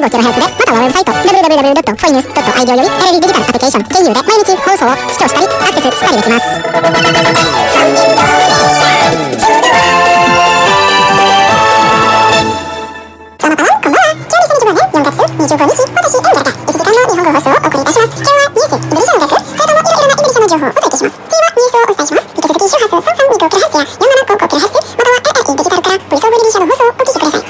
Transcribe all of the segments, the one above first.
25kHz で、またはウェブサイト www.foines.id よりテレビデジタルアプリケーション KU で毎日放送を視聴したりアクセスしたりできます。こんばんは。今日2025年4月25日、私エンジェルが1時間の日本語放送をお送りいたします。今日はニュース、イギリス音楽、それともいろいろなイギリスの情報をお届けします。次はニュースをお伝えします。引き続き周波数 3325kHz や 4755kHz、または AI デジタルからボイスオブリリー社の放送をお聞きください。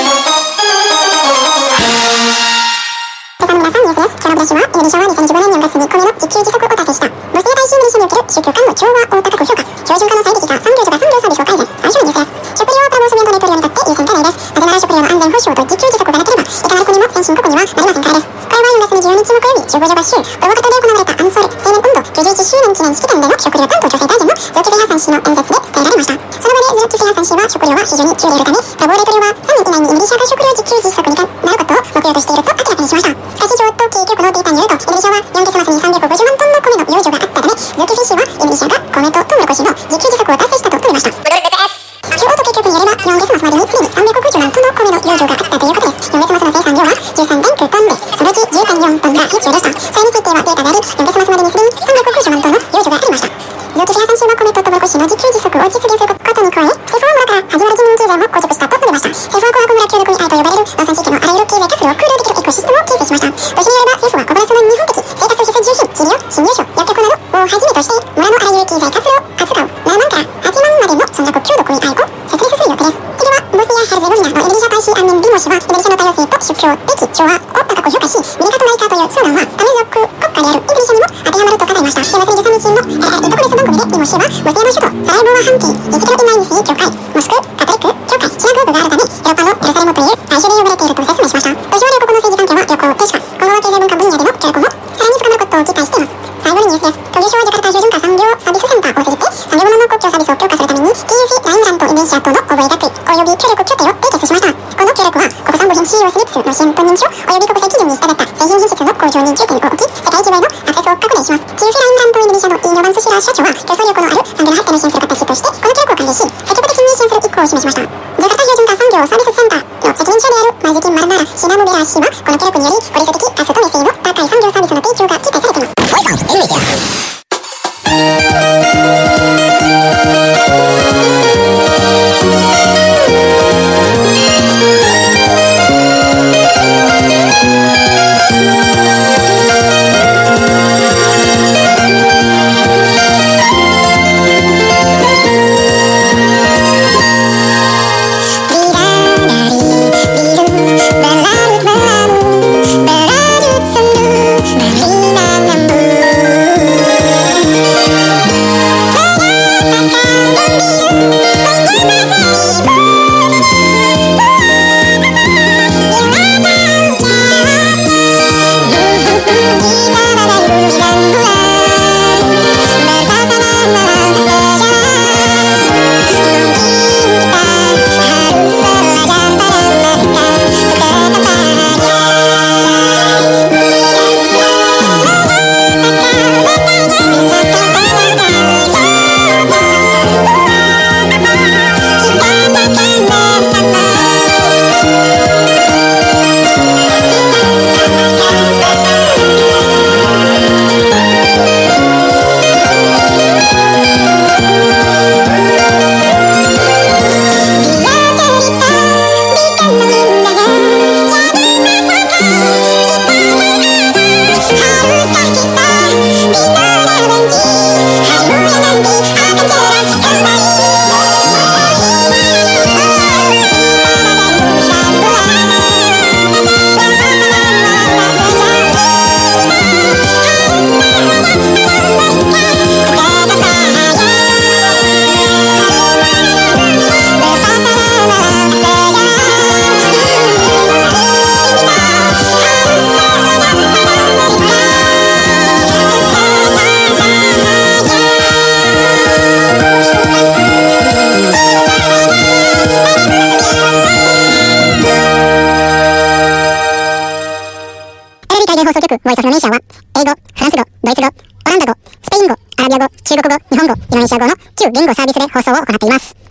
今朝の皆さんニュースです。今日のブラシはイギリスは2025年4月3日目の自給自足を達成した。母性大衆ミリ社における宗教間の調和を高く評価。標準化の最適化、産業所が産業サービスを改善。最初のニュースです。食料はプラモスメントネット量にとって優先課題です。なぜなら食料の安全保障と自給自足がなければ、いかなる国も先進国にはなりませんからです。これは4月24日木曜日、15時合衆、大型で行われたアンソール青年温度91周年記念式典での食料担当女性大臣のズルキフェハサン氏の演説で伝えられました。その場でズルキフェハサン氏は食料は非常に急でいるため、プラボーレトリは3年以内にイギリスが食料自給自足になることを目標としていると明らかにしました。しかし情報統計局のデータによると、イギリスは4月末に350万トンの米の養生があったため、ズルキフェ氏はイギリスが米とトウモロコシの自給自足を達成したと述べました。共同統計局によれば、4月末までにすでに350万トンの米の養生があったということです。4月末の生産量は 13.9 トンで、そのうち 10.4 トンが必要でした。それについてはデータであり、4月末までにすでに350万トンの養生がありました。ズルキフェハサン氏は米とトウモロコシの自給自足を実現することに加え、セフォア村から始まる人民経済も構築したと述べました。セフォア工学村協力組合と呼ばれる農産地域のあらゆる経済活動を空洞できるエコシステムを形成しました。都市によれば政府は小林の日本的生活必需品、飼料、新入所、薬局などをはじめとして村のあらゆる経済活動を扱う7万から8万までの村落協同組合を設立する予定です。次はボスニア・ヘルゼゴビナのイギリシャ大使アンネン・リモ氏はイギリシャの多様性と宗教的調和を高く評価し、ミリカとナイカというスローガンは多民族国家であるイギリシャにも当てはまると語りました。4月23日の特別番組でリモ氏はボスニアの首都サラエボは半径1km以内に住み教会、モスク、カトリック、教会、シナゴーグがあるため、ヨーロッパのエルサレムという大衆で呼ばれていると説明しました。都市は両国の政治関係は良好停止化、今後は経済文化分野での協力もさらに深まることを期待しています。最後にニュースです。東京省はジャカルタ標準化産業サービスセンターを通じて産業物の国境サービスを強化するために TFE ラインランドインドネシアとの覚書及び協力協定を締結しました。この協力は国産部品 CE をスミッツの支援本認証及び国際基準に従った製品品質の向上に重点を置き、世界一へのアクセスを拡大します。TFE ラインランドインドネシアのイーノバンスシラー社長は、競争力のある産業の発展を支援する形としてこの協力を歓迎し、積極的に支援する意向を示しました。ジャカルタ標準化産業サービスセンターの責任者であるマイジキン・マルナーラ・シナムベラ氏は、この協力により効率的かつ透明性の高い産業サービスの提供が期待されています。放送局ボイスフロネーシアは、英語、フランス語、ドイツ語、オランダ語、スペイン語、アラビア語、中国語、日本語、インドネシア語の9言語サービスで放送を行っています。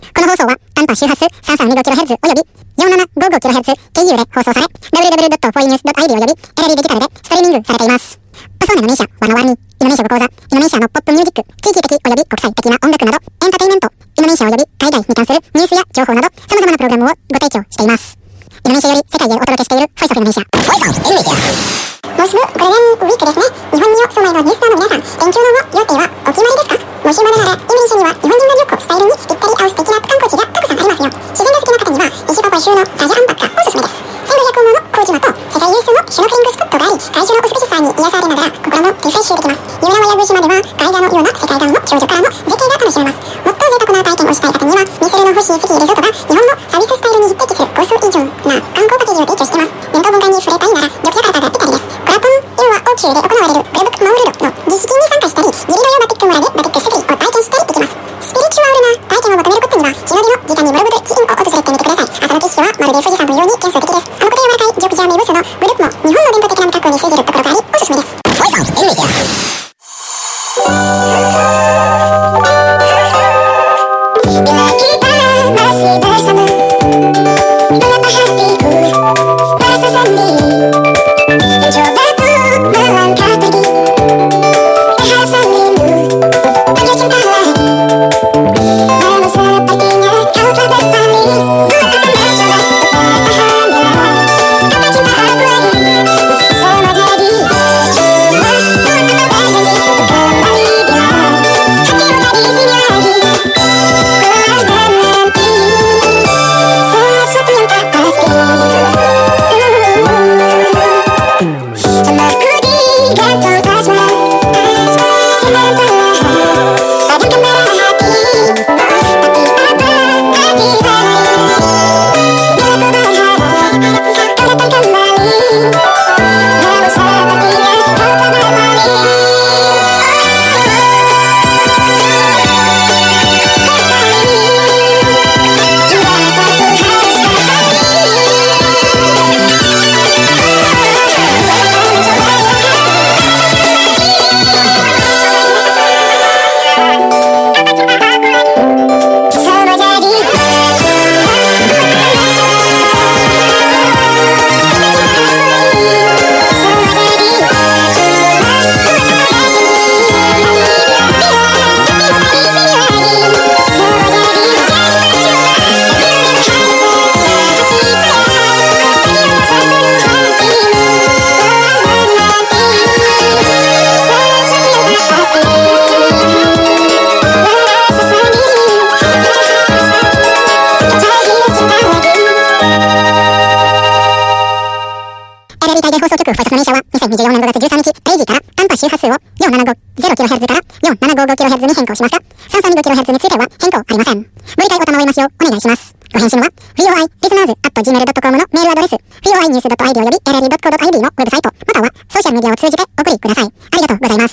この放送は短波周波数 335kHz および 4755kHz KU で放送され www.foinews.id および LD デジタルでストリーミングされています。パソーネのミーシャ、ワノワーニー、イノメーション語講座、イノメーシャのポップミュージック、地域的および国際的な音楽など、エンターテインメント、イノメーシャおよび海外に関するニュースや情報など、様々なプログラムをご提供しています。イノメーシャより世界へお届けしているフォイスオフイノメーシャ。もうすぐゴールデンウィークですね。日本にお住まいのリスナーの皆さん、連休の予定はお決まりですか？もしまだなら、イメージには日本人の旅行スタイルにぴったり合う素敵な観光地がたくさんありますよ。自然が好きな方には、西パパ州のラジャアンパッカおすすめです。1500もの小島と世界有数のシュノーケリングスポットがあり、海中の美しさに癒されながら心もリフレッシュできます。遊覧は矢口島では、絵画のような世界観の頂上からの絶景が楽しめます。もっと贅沢な体験をしたい方には、ミスルの星スキーリゾートが日本のサービススタイルに匹敵する高水準な観光パッケージを提供しています。伝統文化に触れたいなら、旅行からがぴったりです。コラポン要は欧州で行われるグルブマウルドの儀式に参加したり、ギリロヨバティック村でバティック作りを体験したりできます。スピリチュアルな体験を求めることには、日の出の時間にブログでツインを訪れてみてください。朝の景色はまるで富士山のように幻想的です。甘くて柔らかいジョージア名物のグループも日本の伝統的な味覚に通じるところがあり、おすすめです。2024年5月13日、0時から短波周波数を 4750kHz から 4755kHz に変更しました。335kHz については変更ありません。ご理解お賜りますようお願いします。ご返信は voilisteners@gmail.com のメールアドレス voinews.id および lr.co.id のウェブサイトまたはソーシャルメディアを通じてお送りください。ありがとうございます。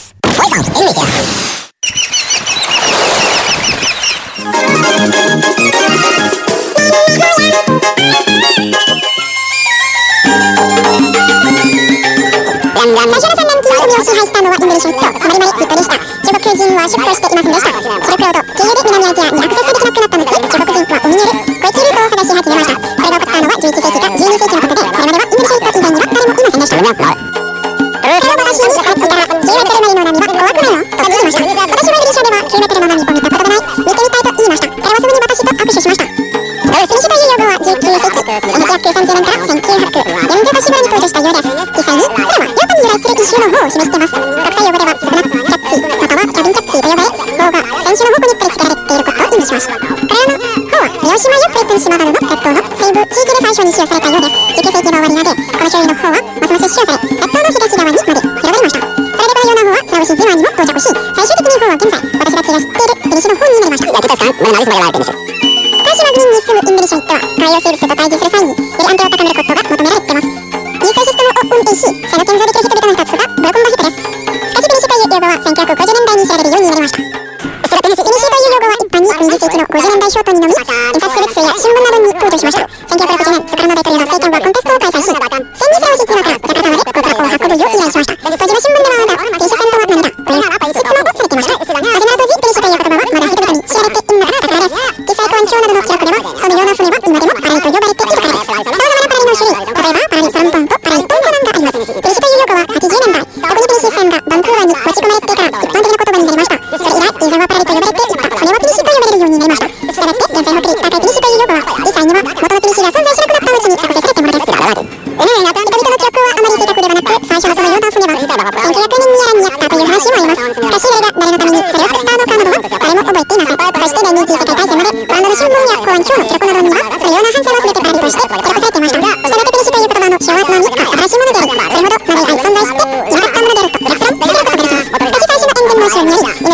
最初の3年金組を支配したのはイングリッシュとあまりまりヒットでした。中国人は出航していませんでした。シルクロード経由で南アジアにアクセスできなくなったので、中国人は海による小池ルートを探し始めました。それが起こったのは11世紀か12世紀のことで、それまではイングリッシュ以外には誰もいませんでした。私に入っていたら、9メートルなりの波は怖くないのと聞きました。私はイギリスでは9メートルの波を見たことがない。見てみたいと言いました。彼はすぐに私と握手しました。選手という用語は19世紀、1830年から1948年に登場したようです。実際に、それはヨーロッパに由来する一種の方を示しています。国際用語では少なくキャッチーまたはキャビンキャッチーと呼ばれ、方が選手の方向に取り付けられていることを意味します。彼らの方は両島ヨプレットン島などの列島の西部地域で最初に使用されたようです。19世紀の終わりまで、この種類の方はますます使用され、列島の東側にまで広がりました。それでこのような方はスラブシー島にも到着し、最終的に方は現在、私たちが知っているイギリスの方になりました。島国に住むイングリッシュヒットは海洋生物と対峙する際により安定を高めることが求められています。技術システムを運営し、その建造できる人々の一つがブロコンバヒットです。スカチビニシという用語は1950年代に知られるようになりました。スラテニシビニシという用語は一般に20世紀の50年代ショートにのみ、印刷物や新聞などに登場しました。1960年、スカルノ大統領の政権はコンテストを開催し、1200シティからジャカルタまでコカ・コーラ運ぶよう依頼しました。当時の新聞ではまだ停車線とは何かという質問をされていました。始まる当時、ビニシという言葉はまだ人々に知られていなかったからです。実際公演長などの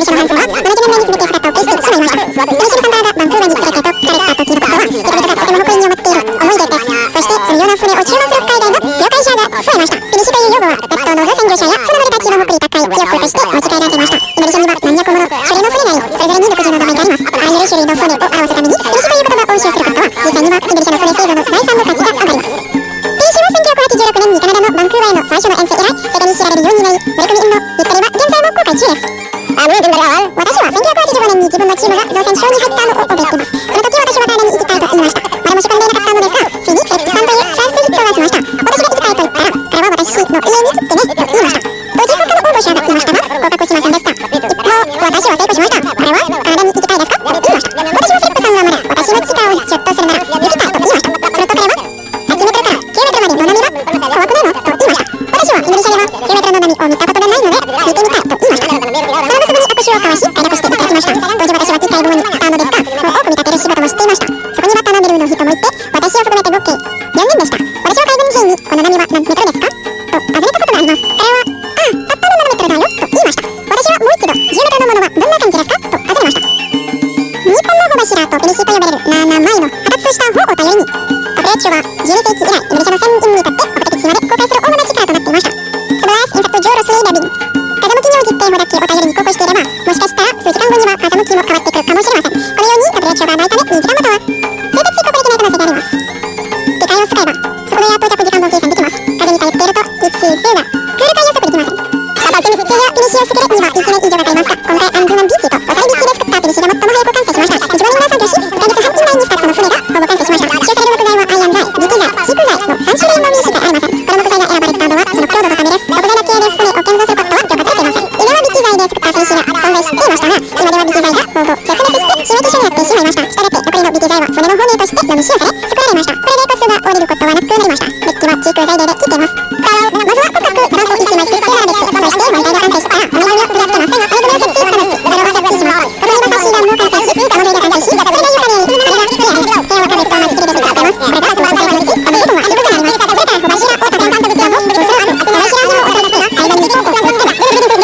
リシャのハンソンは同じ年齢に全て姿を消してしまいました。ベニシルさんからバンクーバーに連れてと聞かれたと聞いたことは、人々がとても誇りに思っている思い出です。そしてそのような船を注文する海外の了解者が増えました。ベニシという用語は列島の造船業者や船乗りたちの誇り高い記憶として持ち帰られていました。ベニシには何百もの種類の船があり、それぞれに独自の名前があります。あらゆる種類の船を表すためにベニシという言葉を使用することは、実際にはベニシの船製造の財産の価値が上がります。ベニシは1986年にカナダのバンクーバーへの最初の遠征以来、世界に知られるようになり、乗組員のゆったりは現在も公開中です。私は1985年に自分のチームが造船賞に入ったのを覚えています。その時私は誰に行きたいと言いました。誰も仕込んでいなかったのですが、ついにフェリックスさんというフランスヒットが来ました。私が行きたいと言ったら、彼は私の家に来てねと言いました。当時他の応募者がいましたが、合格しませんでした。一方、私は成功しました。彼はカナダに行きたいですかと言いました。私はフェリックスさんがまだ私の力をシュッとするなら行きたいと言いました。そのと彼は、8メートルから9メートルまでの波は怖くないのと言いました。私はインドネシアでは9メートルの波を見たことがないので見てみたいと言いました。その結びに握手を交わし快諾していただきました。当時私は機械部門にいたのですが、もう多く見立てる仕事も知っていました。そこには頼めるの人もいて、私を含めて合計4人でした。私は海軍兵にこの波は何メートルですかと尋ねたことがあります。彼は、たったの7メートルだよと言いました。私はもう一度10メートルのものはどんな感じですかと尋ねました。日本の帆柱とペニシと呼ばれる7枚の破脱した帆を頼りに、カプレッチョは12世紀以来イギリスの船員にとって国的地位まで公開する大物力となっていました。サブライスインファクトジョーロスイーダビン、風向きの実定法だけを頼りに航行していれば、もしかしたら数時間後には風向きも変わってくるかもしれません。このようにカプレッチョがないため2時間または製鉄国力ない可能性があります。機械を使えばそこで到着時間も計算できます。風に頼っていると1数がクール海予測できません。ペニシを作るには1年以上かかりますが、今回アンズナンビーチとワサリビーチで作ったペニシが最も早く完成しました。15人が参加し、来月半期内に2つの船がほぼ完成しました。使用される木材はアイアン材、リキ材、チーク材の3種類のみしかありません。この木材が選ばれたのはその強度のためです。木材だけで船を建造することは許可されていません。以前はビキ材で作った戦士が存在していましたが、今ではビキ材がほぼ絶滅して致命傷になってしまいました。したがって残りのビキ材は船の骨としてのみ使用され作られました。これでコストが降りることはなくなりました。デッキはチーク材で切っています。まずは骨格バンコ1枚作って並べて、そして本体が完成したら骨組みを取り付けます。骨組みを設置した後、それを設置します。この馬刺しダムも完成し、カモ類が完成し、それが床にそれが部屋です。部屋は壁と間仕切りで作っています。これがその最後のうち、この部分は低くなります。それから帆柱を立て、帆柱を渡り付け、帆柱を渡り付け、間に糸をつけます。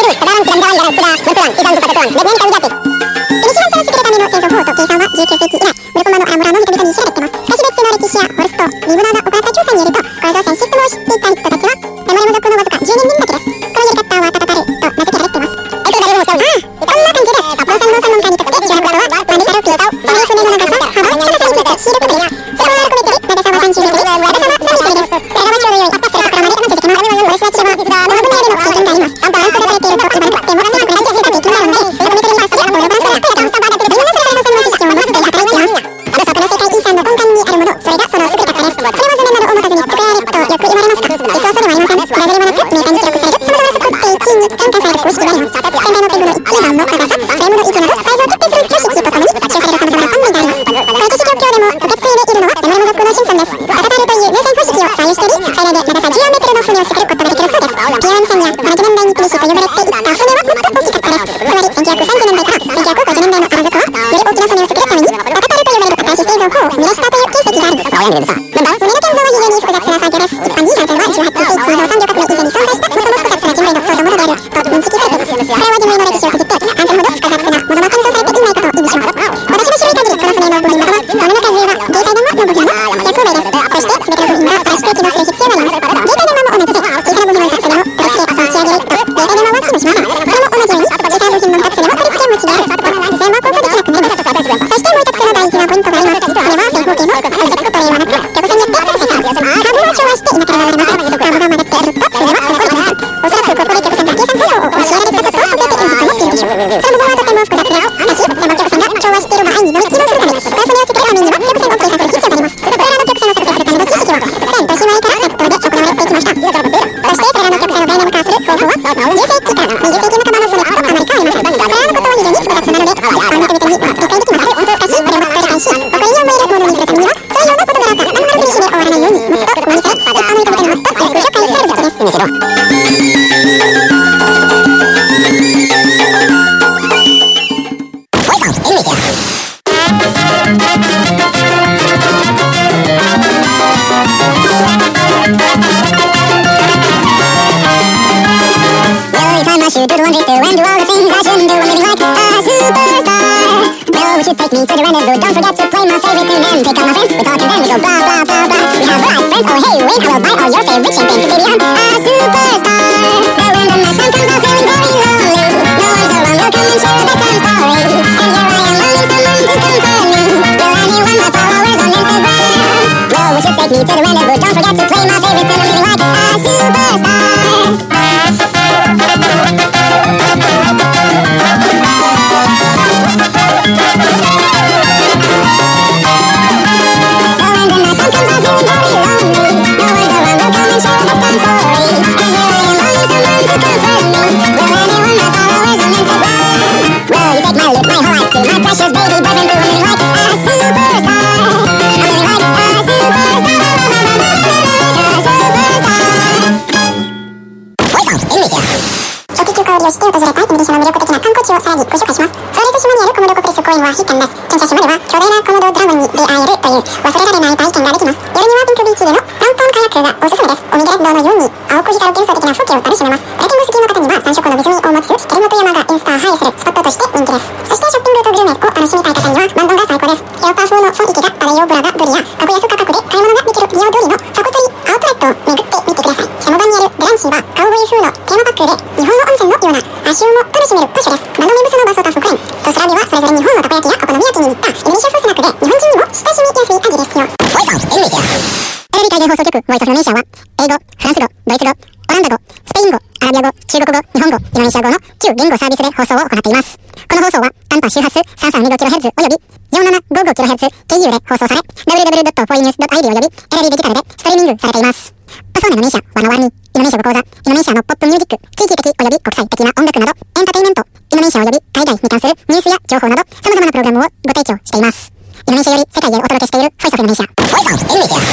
ペニシランを作るための製造法と計算は19世紀以来、ムルコマのアムラの人々に知られています。しかし別の歴史やホルスト、リブナーが行った調査によると、この造船システムを知っていた人たちはメモリム族のわずか10人だけです。このやり方はタタタルと名付けられています。こんな感じです。造船の専門家にとって主役はマネタロピータを、その船の長さ、幅、高さについて視力です。それは6メートル、長さは30メートル、高さは3メートルです。これがちょうど良い。それところまで続きます。オレスナチはこの分野での経験があります。バランスが取れていると言われても、強くなりやすいと経験があるので、6メートルに合わせてアポロバランスが取れています。今のそれぞれの専門知識を持って働いています。この世界遺産の根幹にあるもの、それがその優れたからです。それは図面などを持たずに作られるとよく言われますが、実はそれはありません。ブラジルもなく、メーカーに記録される様々な測定値に感化される公式があります。先代のペグの一番の長さ、フレームの位置など、サイズを決定する標識とともに、使用される様々な本類があります。この都市状況でも受け継いでいるのはヤマリモ族のシンソンです。カタタルという冷戦方式を採用しており、最大で長さ14メートルの船を作ることができるそうです。ピアン船や同じ年代にペニシと呼ばれていた船はもっと大きかったです。つまり1930年代から1950年代のアラ族は、より大きな船を作るために、カタタルと呼ばれる新しい製造法を生み出したという形跡があるんです。船の建造は非常に複雑な作業です。一般に男性は18世紀の産業革命以前に存在した最も複雑な人類の創造モデルであると認識されています。これは人類の歴史を綴って、安全ほど複雑なものが建造されていないことを意味します。私の知る限り、この船の部品または物の数は自衛隊電話の部品の約5名です。そして全ての部品が新しく機能する必要があります。自衛隊電話も同じで、小さな部品の2つでも取り付け持ち上げると自衛隊電話は機能します。これも同じように、小さな部品の2つでも取り付け持ち上げると無線は航行できなくなります。そしてもう一つの大事なポイントがあります。これは正方形のオブジェクトというはなく、曲線によって作成されます。カーブを調和していなければなりません。カーブが曲がっていると船は残りません。おそらくここで曲線の計算方法を教えられたことを覚えている人もいるでしょう。その部分はとても複雑です。しかし、その曲線が調和している場合にのみ機能するため、この船を作るためには曲線を計算する必要があります。これらの曲線を作成するための知識は、線と姉妹からネットで行われていきました。そしてそれらの曲線をダイナミ化する方法は、10世紀から20世紀半ばの船とあまり変わりません。これらのことは非常に複雑なので、見てみてには理解できません。しかし、これを伝えたいし、誇りに思えるものにするためには、そのようなことがあったら、あんまりフィニッシュで終わらないように、もっと上にされ、一般の人々にもっと早く紹介されるべきです。 me to the rendezvous. Don't forget to play my favorite tune and pick up my friends. We talk and then we go blah blah blah blah. We have a lot of friends. Oh hey, wait, I will buy all your favorite champagne. 'Cause baby I'm a superstar. But when the night time comes, I'm feeling very lonely. No one's around, will come and share a bedtime story. And here I am wanting someone to comfort me. Will anyone my followers on Instagram? Well, would you take me to the rendezvous? Don't forget to play my favorite tune. I'm feeling like a superstar. Precious baby boyfriend, do I'm like a superstar. I'm living like a superstar. Voice of Indonesia. 長期休暇を利用して訪れたいインドネシアの魅力的な観光地をさらにご紹介します。フロレス島にあるコモドコプリス公園は必見です。検査島では巨大なコモドドラゴンに出会えるという忘れられない体験ができます。夜にはピンクビーチでのプラントンカヤックがおすすめです。オミゲレッドのように青く光る幻想的な風景を楽しめます。プラティング好きの方には3色の湖を持つケルモト山がインスタ映えするスポットとして人気です。そしてショッピングとグルメを楽しみたい方にはバンドンが最高です。エアパー4の雰囲気が漂うブラガブリや格安価格で買い物ができるリオ通りのファコトリアウトレットを巡ってみてください。山場にあるブランチーはカウボーイ風のテーマパックで日本の温泉のような足湯も楽しめる場所です。バンド名物のバソタフクレンとスラビはそれぞれ日本のたこ焼きやお好み焼きに似たインドネシア風スナックで日本人にも親しみやすい味ですよ。ボイスオブインドネシア。テレビ海外放送局ボイスオブインドネシアは英語、フランス語、ドイツ語、オランダ語、スペイン語、アラビア語、中国語、日本語、インドネシア語の9言語サービスで放送を行っています。この放送は短波周波数 332kHz および 4755kHz KU で放送され www.foreinews.id および LD デジタルでストリーミングされています。パソナインドネシア、ワナワルニ、インドネシア語講座、インドネシアのポップミュージック、地域的および国際的な音楽など、エンターテインメント、インドネシアおよび海外に関するニュースや情報など、様々なプログラムをご提供しています。インドネシアより世界へお届けしているボイスオブインドネシア。ボイスオブインドネシア。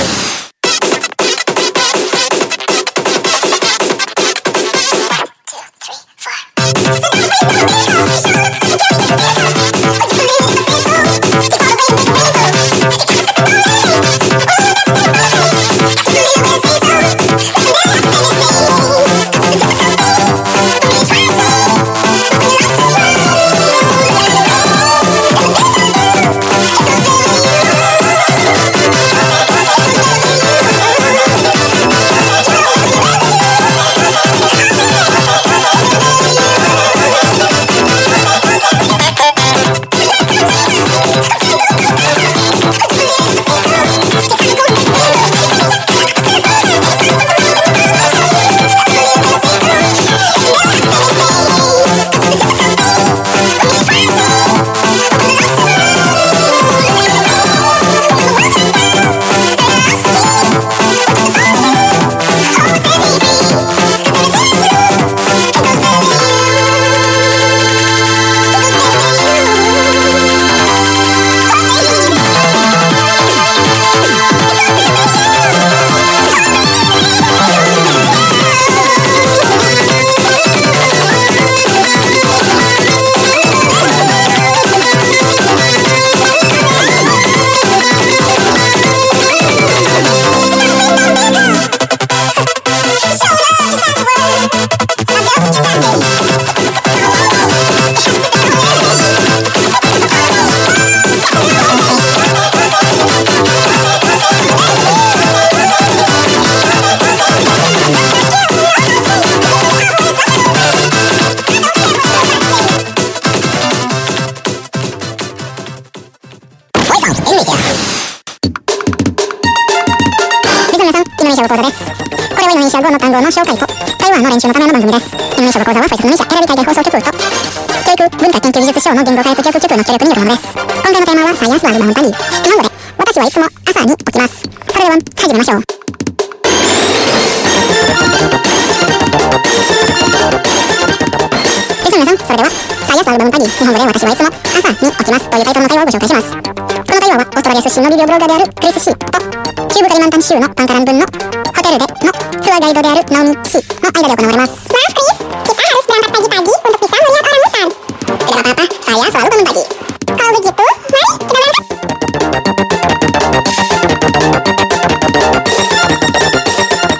語講座です。これはインドネシア語の単語の紹介と会話の練習のための番組です。インドネシア語講座はファイスインドネシア選び海外放送局と教育文化研究技術省の言語開発教育局の協力によるものです。今回のテーマはサイエンスワールドマウンタニー。日本語で私はいつも朝に起きます。それでは始めましょう。皆さん、それではサイエンスワールドマウンタニー。日本語で私はいつも朝に起きますというタイトルの会話をご紹介します。この会話はオーストラリア出身のビデオブロガーであるクリス・シーと中部カリマンタン州のパンタランブンのホテルでのツアーガイドであるナオミ・シーの間で行われます。Maaf Chris, kita harus berangkat pagi-pagi untuk bisa melihat orang hutan. Tidak apa-apa, saya selalu bangun pagi. Kalau begitu, mari kita berangkat.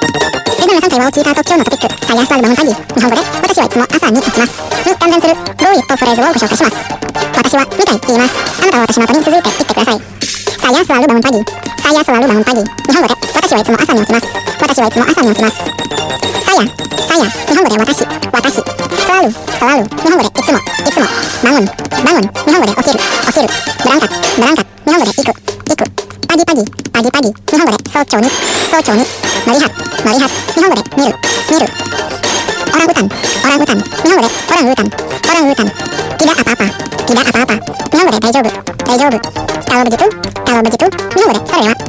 皆さん会話を聞いた後、今日のトピック、サイエンスワールドマウンタニー。日本語で私はいつも朝に起きますに関連するどういユットフレーズをご紹介します。私は2回言います。あなたは私の後に続いて言ってください。Saya selalu bangun pagi. Saya selalu bangun pagi. 日本語で私はいつも朝に起きます。私はいつも朝に起きます。Saya 日本語で私 selalu 日本語でいつも bangun 日本語で起きる berangkat 日本語で行く pagi 日本語で早朝に melihat 日本語で見る orangutan 日本語でオランウータン tidak apa-apa 日本語で大丈夫 kalau begitu 日本語でそれでは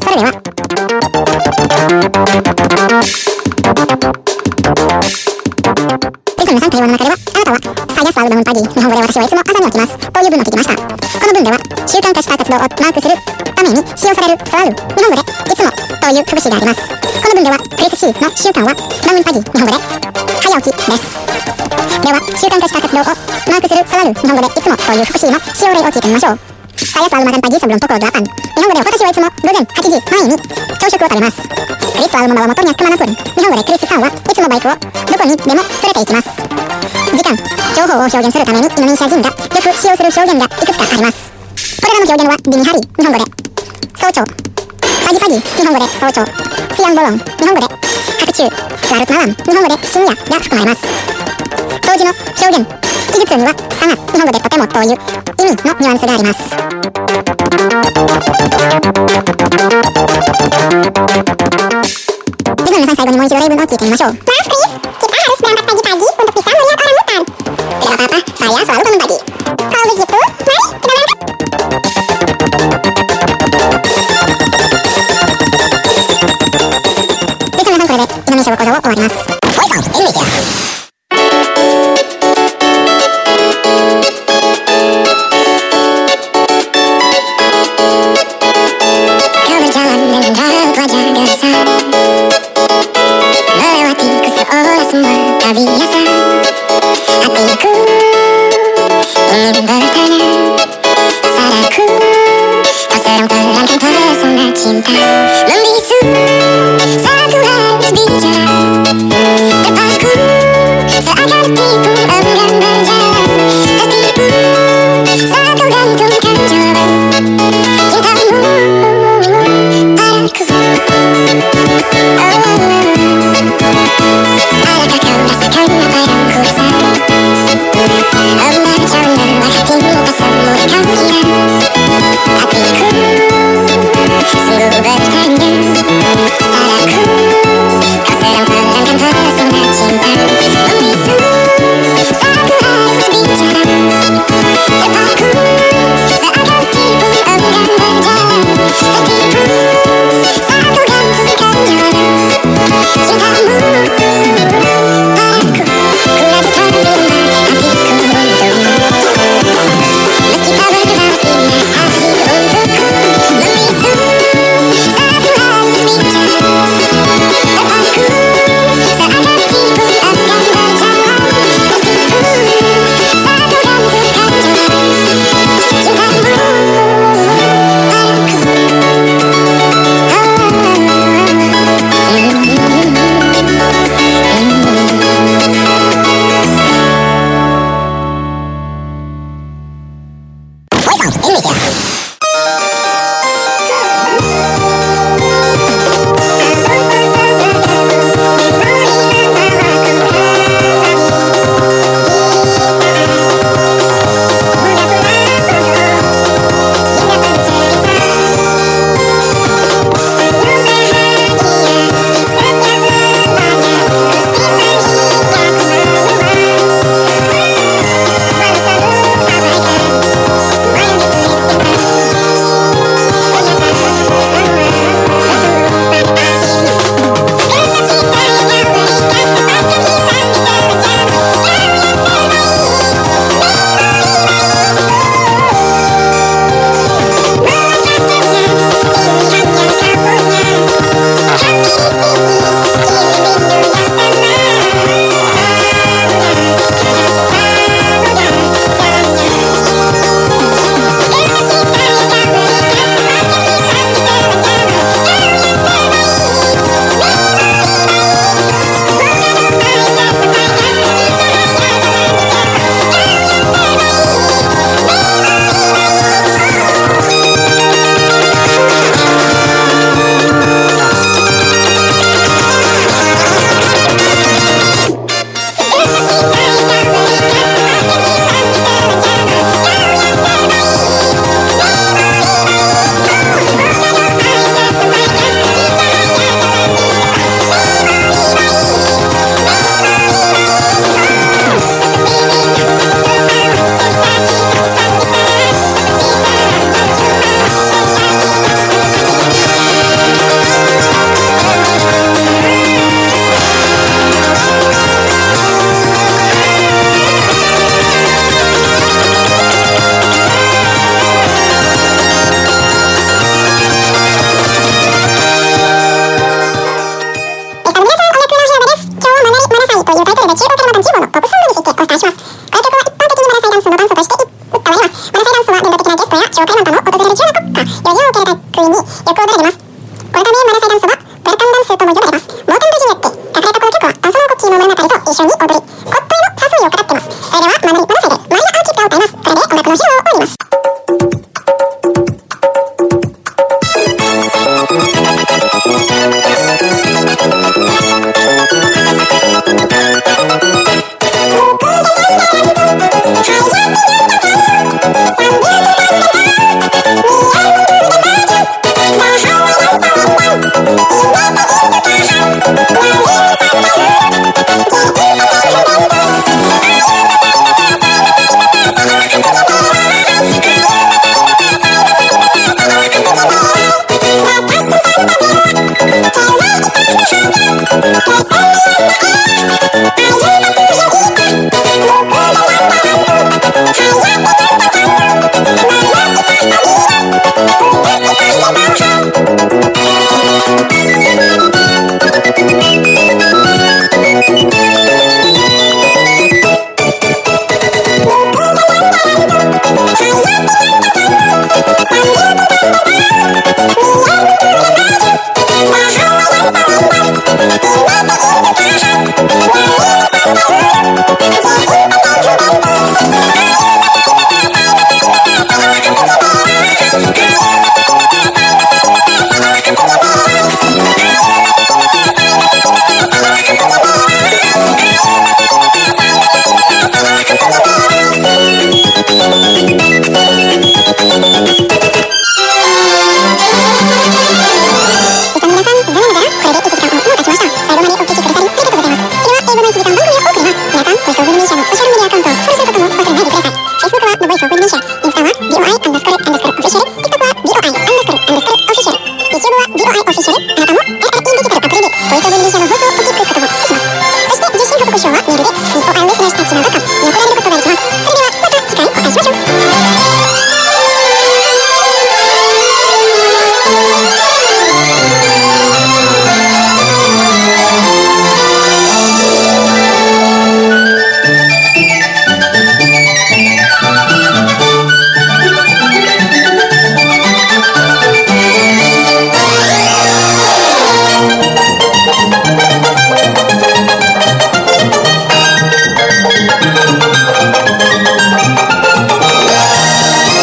以下の3会話の中ではあなたはSaya selalu bangun pagi 日本語で私はいつも朝に起きますという文を聞きました。この文では習慣化した活動をマークするために使用されるselalu日本語でいつもという副詞があります。この文ではクリス C の習慣はbangun pagi日本語で早起きです。では習慣化した活動をマークするselalu日本語でいつもという副詞の使用例を聞いてみましょう。Saya selalu makan pagi sebelum pukul 8. 日本語で私はいつも午前8時前に朝食を食べます。クリス selalu membawa motornya kemanapun. 日本語でクリスさんはいつもバイクをどこにでも連れて行きます。時間、情報を表現するためにインドネシア人がよく使用する表現がいくつかあります。これらの表現はdini hari日本語で早朝、pagi 日本語で早朝、siang bolong日本語で白昼、larut malam日本語で深夜が含まれます。同時の表現、記述にはさが日本語でとてもという意味のニュアンスがあります。以上の皆さん最後にもう一度例文を聞いてみましょう。Maaf Chris, kita harus berangkat pagi-pagi untuk bisa melihat orangutan. Tidak apa-apa, saya selalu bangun pagi. Kalau begitu, mari kita berangkat. 以上の皆さんこれでインドネシア語講座を終わります。Voice of Indonesia. や超海南端を訪れる重要な国家、余剰を受け入れたい国に旅行であります。このためマラサイダンスはブルタンダンスとも呼ばれます。モータンルジュエッテ、書かれたこの曲はダンスの国旗の物語と一緒に踊り、骨董の誘いを語っています。それではマナサイでマリア・アーキッタを歌います。これで音楽の披露を終わります。Facebook は The Voice of Indonesia、インスタはBOI